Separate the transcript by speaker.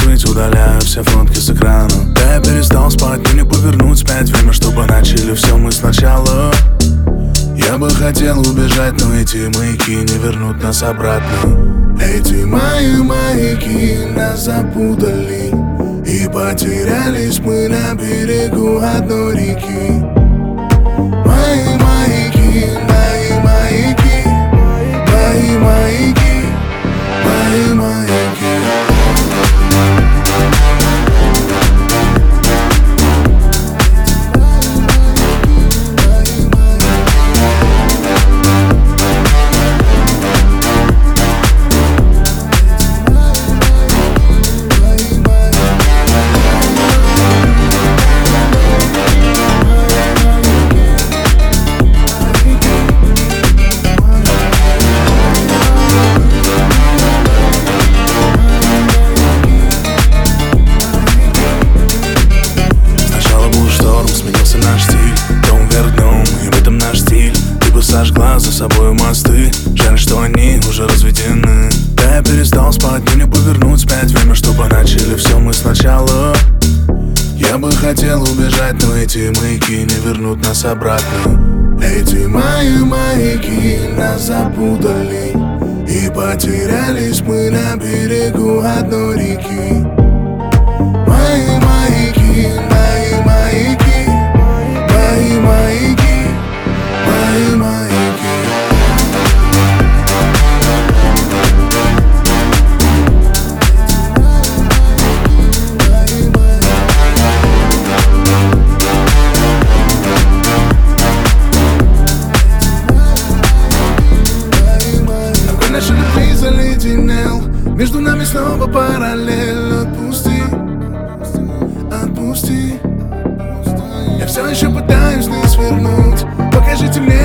Speaker 1: забыть, удаляю все фотки с экрана. Да, я перестал спать, но не повернуть вспять. Время, чтобы начали все мы сначала. Я бы хотел убежать, но эти маяки не вернут нас обратно. Эти мои маяки нас запутали, и потерялись мы на берегу одной реки. Мои маяки, мои маяки, мои маяки, мои маяки. Сожгла за собой мосты, жаль, что они уже разведены. Да, я перестал спать, но не повернуть вспять. Время, чтобы начали все мы сначала. Я бы хотел убежать, но эти маяки не вернут нас обратно. Эти мои маяки нас запутали, и потерялись мы на берегу одной реки. Мои маяки, мои маяки, мои маяки, мои маяки. Заледенел, между нами снова параллель. Отпусти, отпусти. Я все еще пытаюсь не свернуть. Покажите мне